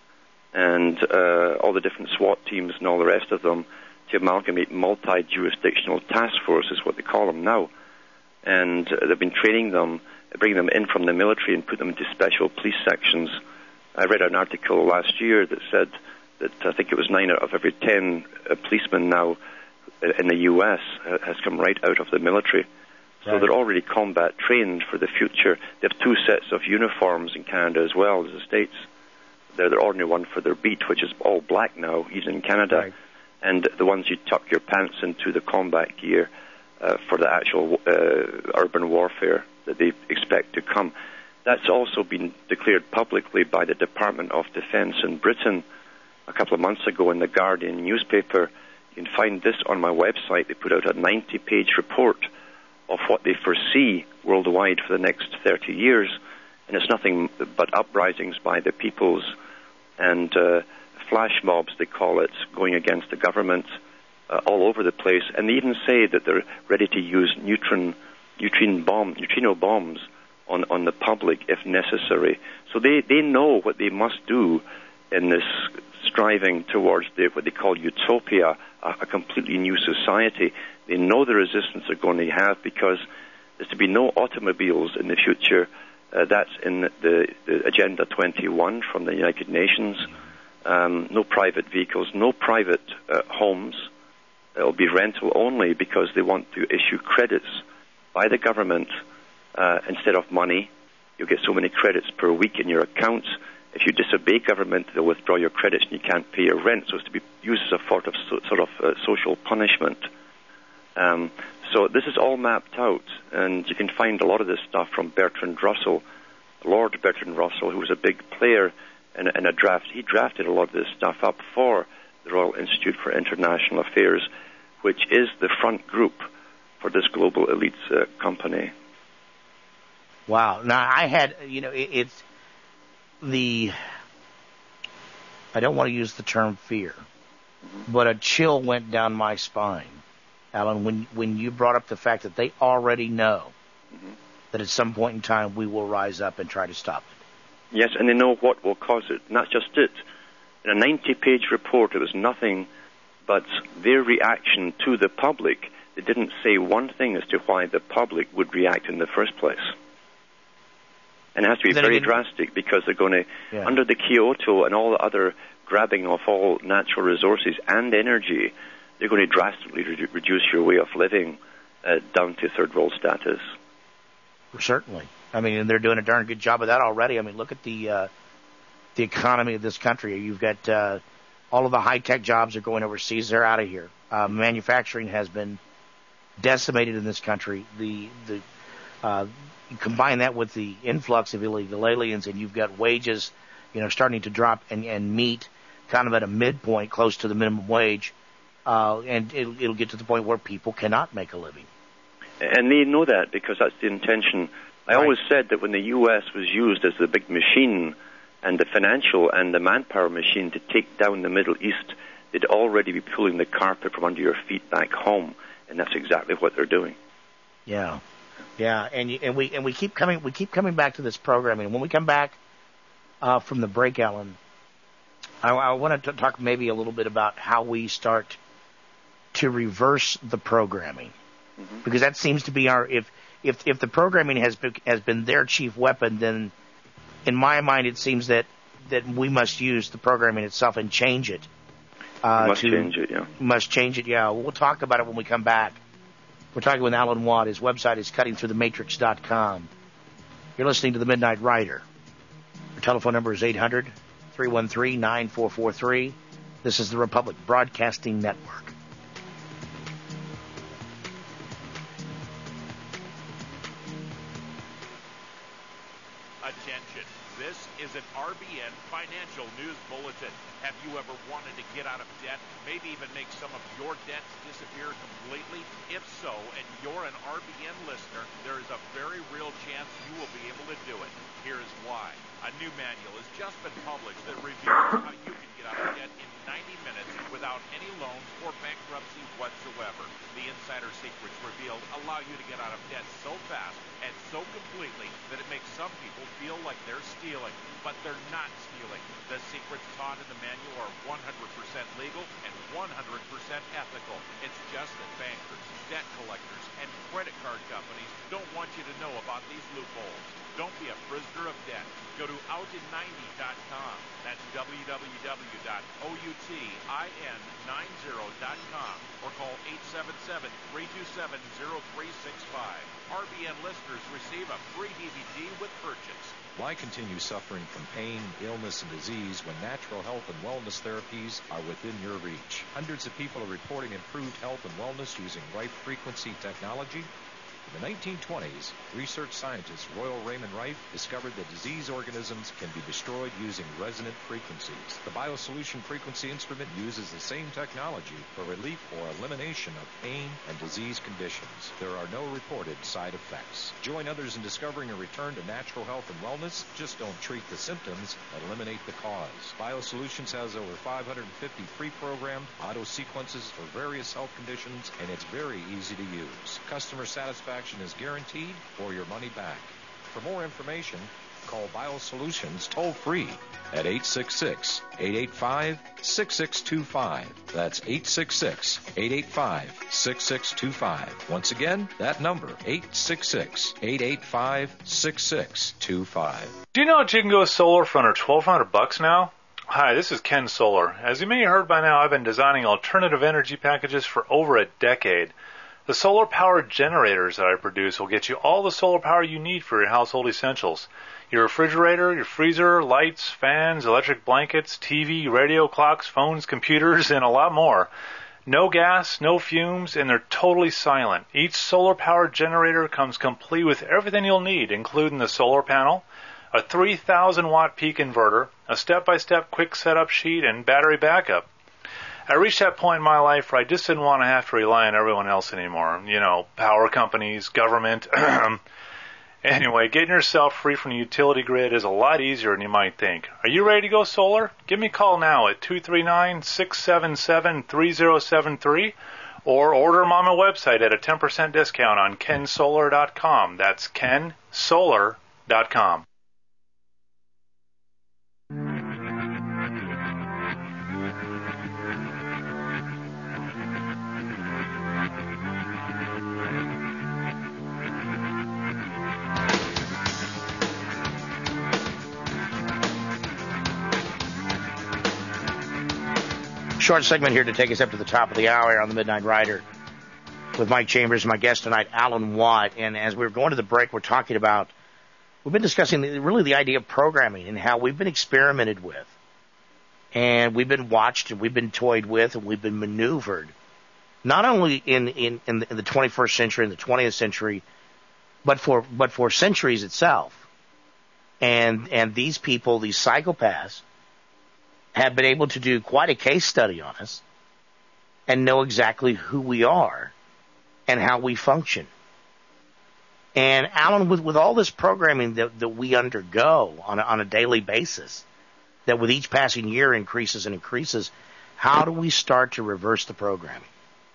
and uh, all the different SWAT teams and all the rest of them, to amalgamate multi-jurisdictional task forces, what they call them now. And uh, they've been training them, bringing them in from the military and put them into special police sections. I read an article last year that said that I think it was nine out of every ten uh, policemen now in the U S uh, has come right out of the military. So right. They're already combat trained for the future. They have two sets of uniforms in Canada as well as the States. They're the ordinary one for their beat, which is all black now, he's in Canada. Right. And the ones you tuck your pants into, the combat gear, uh, for the actual uh, urban warfare that they expect to come. That's also been declared publicly by the Department of Defense in Britain a couple of months ago in the Guardian newspaper. You can find this on my website. They put out a ninety-page report of what they foresee worldwide for the next thirty years, and it's nothing but uprisings by the peoples and uh, flash mobs, they call it, going against the government uh, all over the place. And they even say that they're ready to use neutron, neutron bomb, neutrino bombs on, on the public if necessary. So they, they know what they must do in this striving towards the, what they call utopia, a, a completely new society. They know the resistance they're going to have because there's to be no automobiles in the future. Uh, that's in the, the Agenda twenty-one from the United Nations. Um, no private vehicles, no private uh, homes. It'll be rental only because they want to issue credits by the government uh, instead of money. You'll get so many credits per week in your account. If you disobey government, they'll withdraw your credits and you can't pay your rent. So it's to be used as a sort of, sort of uh, social punishment. Um, so this is all mapped out, and you can find a lot of this stuff from Bertrand Russell, Lord Bertrand Russell, who was a big player in a, in a draft. He drafted a lot of this stuff up for the Royal Institute for International Affairs, which is the front group for this global elites uh, company. Wow. Now, I had, you know, it, it's the, I don't want to use the term fear, mm-hmm. but a chill went down my spine, Alan, when when you brought up the fact that they already know mm-hmm. that at some point in time we will rise up and try to stop it. Yes, and they know what will cause it. And that's just it. In a ninety-page report, it was nothing but their reaction to the public. They didn't say one thing as to why the public would react in the first place. And it has to be very again, drastic because they're going to, yeah. under the Kyoto and all the other grabbing of all natural resources and energy, they're going to drastically re- reduce your way of living uh, down to third world status. Certainly. I mean, they're doing a darn good job of that already. I mean, look at the uh, the economy of this country. You've got uh, all of the high-tech jobs are going overseas. They're out of here. Uh, manufacturing has been decimated in this country. The the uh, you combine that with the influx of illegal aliens, and you've got wages, you know, starting to drop and, and meet kind of at a midpoint close to the minimum wage, uh, and it'll, it'll get to the point where people cannot make a living. And they know that because that's the intention. I right. always said that when the U S was used as the big machine and the financial and the manpower machine to take down the Middle East, they'd already be pulling the carpet from under your feet back home, and that's exactly what they're doing. Yeah, yeah, and and we and we keep coming we keep coming back to this programming. When we come back uh, from the break, Alan, I, I want to talk maybe a little bit about how we start to reverse the programming, mm-hmm. because that seems to be our if if if the programming has been, has been their chief weapon, then in my mind it seems that that we must use the programming itself and change it. Uh, must to, change it, yeah. Must change it, yeah. We'll talk about it when we come back. We're talking with Alan Watt. His website is cutting through the matrix dot com. You're listening to The Midnight Rider. Our telephone number is eight hundred, three one three, nine four four three. This is the Republic Broadcasting Network. Attention. This is an R B N Financial News Bulletin. Have you ever wanted to get out of debt, maybe even make some of your debts disappear completely? If so, and you're an R B N listener, there is a very real chance you will be able to do it. Here's why. A new manual has just been published that reveals how you can get out of debt in ninety minutes without any loans or bankruptcy whatsoever. The insider secrets revealed allow you to get out of debt so fast and so completely that it makes some people feel like they're stealing, but they're not stealing. The secrets taught in the manual are one hundred percent legal and one hundred percent ethical. It's just that bankers, debt collectors, and credit card companies don't want you to know about these loopholes. Don't be a prisoner of debt. Go to out in ninety dot com. That's w w w dot out in ninety dot com or call eight seven seven, three two seven, zero three six five. R B N listeners receive a free D V D with purchase. Why continue suffering from pain, illness, and disease when natural health and wellness therapies are within your reach? Hundreds of people are reporting improved health and wellness using Rife Frequency technology. In the nineteen twenties, research scientist Royal Raymond Rife discovered that disease organisms can be destroyed using resonant frequencies. The BioSolution frequency instrument uses the same technology for relief or elimination of pain and disease conditions. There are no reported side effects. Join others in discovering a return to natural health and wellness. Just don't treat the symptoms, eliminate the cause. BioSolutions has over five hundred fifty pre-programmed auto sequences for various health conditions, and it's very easy to use. Customer satisfaction is guaranteed or your money back. For more information, call BioSolutions toll-free at eight six six, eight eight five, six six two five. That's eight six six, eight eight five, six six two five. Once again, that number, eight six six, eight eight five, six six two five. Do you know that you can go solar for under twelve hundred bucks now? Hi, this is Ken Solar. As you may have heard by now, I've been designing alternative energy packages for over a decade. The solar-powered generators that I produce will get you all the solar power you need for your household essentials. Your refrigerator, your freezer, lights, fans, electric blankets, T V, radio, clocks, phones, computers, and a lot more. No gas, no fumes, and they're totally silent. Each solar-powered generator comes complete with everything you'll need, including the solar panel, a three thousand watt peak inverter, a step-by-step quick setup sheet, and battery backup. I reached that point in my life where I just didn't want to have to rely on everyone else anymore. You know, power companies, government. Anyway, getting yourself free from the utility grid is a lot easier than you might think. Are you ready to go solar? Give me a call now at two three nine, six seven seven, three zero seven three or order them on my website at a ten percent discount on ken solar dot com. That's ken solar dot com. Short segment here to take us up to the top of the hour on the Midnight Rider with Mike Chambers, my guest tonight, Alan Watt. And as we're going to the break, we're talking about, we've been discussing the, really the idea of programming and how we've been experimented with. And we've been watched and we've been toyed with and we've been maneuvered not only in, in, in, the, in the twenty-first century and the twentieth century, but for but for centuries itself. And and these people, these psychopaths, have been able to do quite a case study on us and know exactly who we are and how we function. And Alan, with, with all this programming that, that we undergo on a, on a daily basis, that with each passing year increases and increases, how do we start to reverse the programming?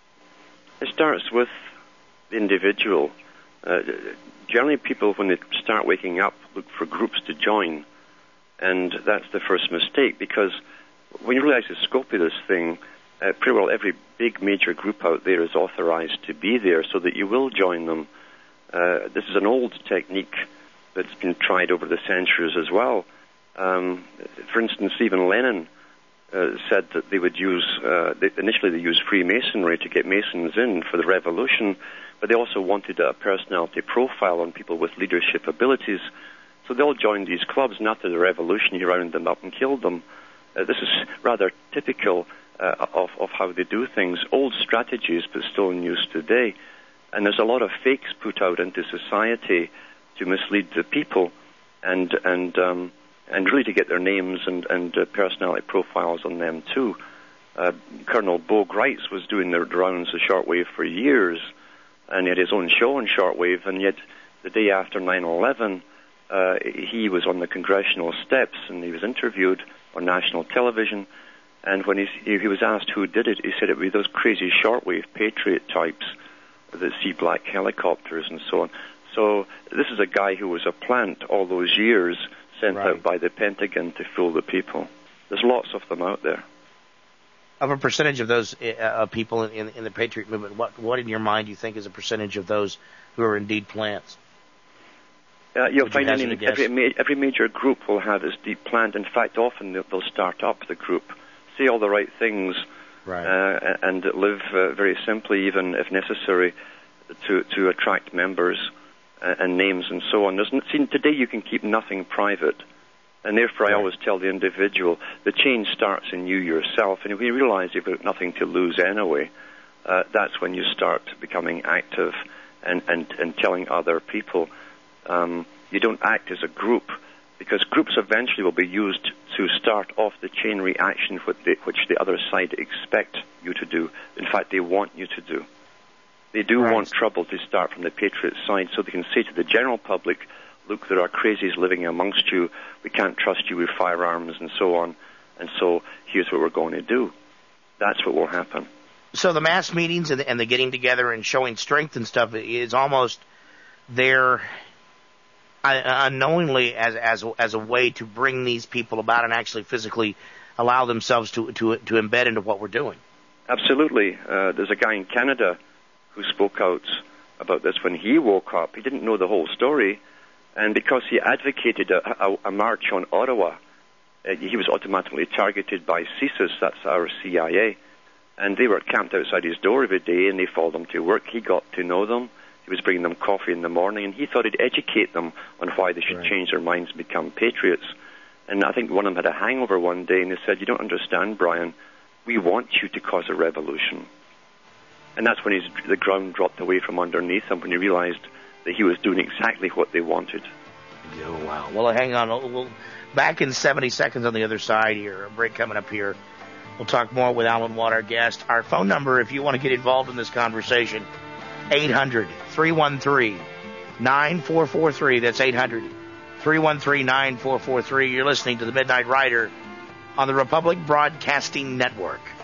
It starts with the individual. Uh, generally, people, when they start waking up, look for groups to join. And that's the first mistake, because when you realize the scope of this thing, uh, pretty well every big major group out there is authorized to be there so that you will join them. Uh, this is an old technique that's been tried over the centuries as well. Um, for instance, even Lenin uh, said that they would use, uh, they, initially they used Freemasonry to get Masons in for the revolution, but they also wanted a personality profile on people with leadership abilities. So they all joined these clubs, and after the revolution, he rounded them up and killed them. Uh, this is rather typical uh, of, of how they do things. Old strategies, but still in use today. And there's a lot of fakes put out into society to mislead the people and and um, and really to get their names and, and uh, personality profiles on them, too. Uh, Colonel Bo Greitz was doing the rounds of shortwave for years, and he had his own show on shortwave, and yet the day after nine eleven, Uh, he was on the congressional steps and he was interviewed on national television. And when he, he was asked who did it, he said it would be those crazy shortwave patriot types that see black helicopters and so on. So this is a guy who was a plant all those years sent right. out by the Pentagon to fool the people. There's lots of them out there. Of a percentage of those uh, people in, in the patriot movement, what, what in your mind do you think is a percentage of those who are indeed plants? Uh, you'll Would find you any, every, ma- every major group will have this deep plant. In fact, often they'll, they'll start up the group, say all the right things, right. uh, and live uh, very simply, even if necessary, to to attract members uh, and names and so on. There's, see, today you can keep nothing private, and therefore right. I always tell the individual, the change starts in you yourself, and if you realize you've got nothing to lose anyway, uh, that's when you start becoming active and, and, and telling other people. Um, you don't act as a group, because groups eventually will be used to start off the chain reaction which the, which the other side expect you to do. In fact, they want you to do. They do right. want trouble to start from the patriot side, so they can say to the general public, look, there are crazies living amongst you, we can't trust you with firearms and so on, and so here's what we're going to do. That's what will happen. So the mass meetings and the, and the getting together and showing strength and stuff is almost there unknowingly as as as a way to bring these people about and actually physically allow themselves to to to embed into what we're doing. Absolutely. Uh, there's a guy in Canada who spoke out about this when he woke up. He didn't know the whole story, and because he advocated a, a, a march on Ottawa, uh, he was automatically targeted by CSIS, that's our C I A, and they were camped outside his door every day, and they followed him to work. He got to know them. He was bringing them coffee in the morning, and he thought he'd educate them on why they should right. change their minds and become patriots. And I think one of them had a hangover one day, and they said, you don't understand, Brian, we want you to cause a revolution. And that's when his, the ground dropped away from underneath him, when he realized that he was doing exactly what they wanted. Oh, wow. Well, hang on. We'll, back in seventy seconds on the other side here. A break coming up here. We'll talk more with Alan Watt, our guest. Our phone number, if you want to get involved in this conversation, eight hundred, three one three, nine four four three. That's eight hundred, three one three, nine four four three. You're listening to the Midnight Rider on the Republic Broadcasting Network.